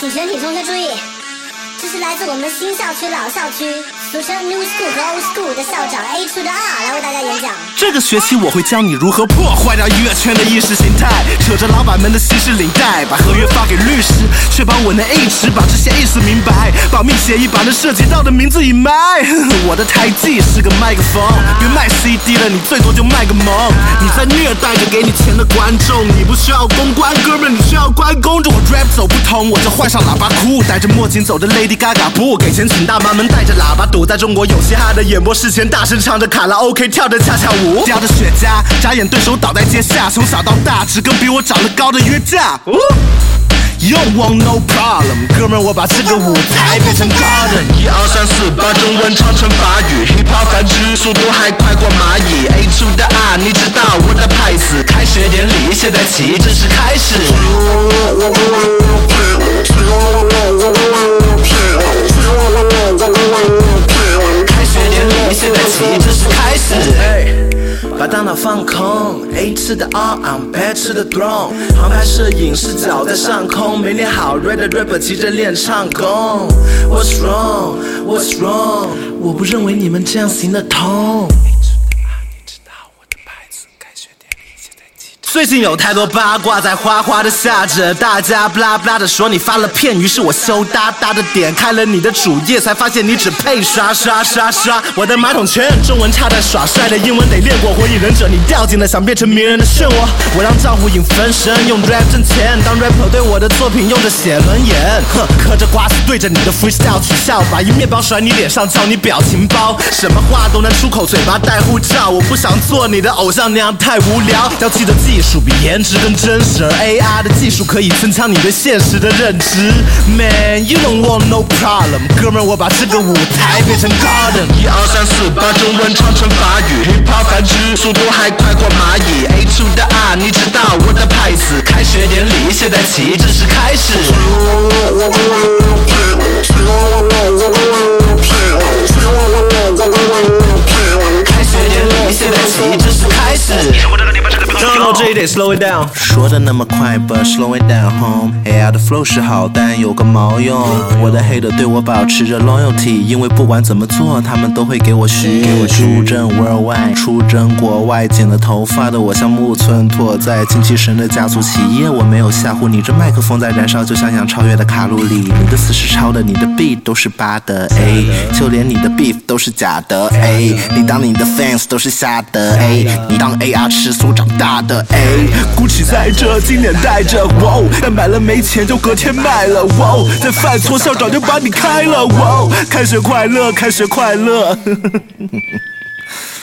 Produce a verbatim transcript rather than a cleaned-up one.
请全体同学注意，这是来自我们新校区老校区，俗称 New School 和 Old School 的校长 A to the R 来为大家演讲。 这个学期我会教你如何破坏掉音乐圈的意识形态，扯着老板们的西式领带，把合约发给律师，确保我能一直把这些意思明白，保密协议把能涉及到的名字隐瞒。我的台技是个麦克风，别卖 C D 了，你最多就卖个萌。你在虐待着给你钱的观众，你不需要公关，哥们，你需要关公。着我 rap 走不通，我就换上喇叭裤，戴着墨镜走着 Lady Gaga 不给钱请大妈们带着喇叭堵在中国有嘻哈的演播室前，大声唱着卡拉 OK， 跳着恰恰舞，叼着雪茄，眨眼对手倒在街下，从小到大只跟比我长得高的约架。You don't want no problem， 哥们，我把这个舞台变成 garden。 一二三四，把中文唱成法语 ，hip hop 繁殖速度还快过蚂蚁。A to the R， 你知道我的派死。开学典礼现在起，正式开始。开学典礼现在起，正式开始。把大脑放空 ，A to the R，I'm back to the throne。航拍摄影视角在上空，没练好 ，rap 的 rapper 急着练唱功。What's wrong? What's wrong? 我不认为你们这样行得通。 最近有太多八卦在哗哗的下着，大家不拉不拉的说你发了片，于是我羞答答的点开了你的主页，才发现你只配刷刷刷刷。我的马桶圈中文差点耍帅的，英文得练过。火影忍者你掉进了想变成名人的漩涡，我让账户引分身，用 rap 挣钱，当 rapper 对我的作品用着写轮眼，哼，嗑着瓜子对着你的 freestyle 取笑，把一面包甩你脸上叫你表情包，什么话都能出口，嘴巴带护照。我不想做你的偶像，那样太无聊，要记得技术比颜值更真实，而 A R 的技术可以增强你对现实的认知。Man, you don't want no problem， 哥们，我把这个舞台变成 garden。 一二三四，把中文唱成法语 ，hip hop 繁殖速度还快过蚂蚁。A to the R， 你知道我的派死。开学典礼现在起，正式开始。开学典礼现在起，正式开始。 No, J 得 slow it down， 说的那么快 ，but slow it down home。A R 的 flow 是好，但有个毛用。我的 hater 对我保持着 loyalty， 因为不管怎么做，他们都会给我续。出征 worldwide， 出征国外，剪了头发的我像木村拓哉，精气神的家族企业，我没有吓唬你。这麦克风在燃烧，就像想超越的卡路里。你的词是抄的，你的 beat 都是八的 A， 就连你的 beef 都是假的 A， 你当你的 fans 都是瞎的 A， 你当 A R 吃素长大的 A。 Gucci 在这，经典带着，哇！但买了没钱就隔天卖了，哇！再犯错校长就把你开了，哇！开学快乐，开学快乐。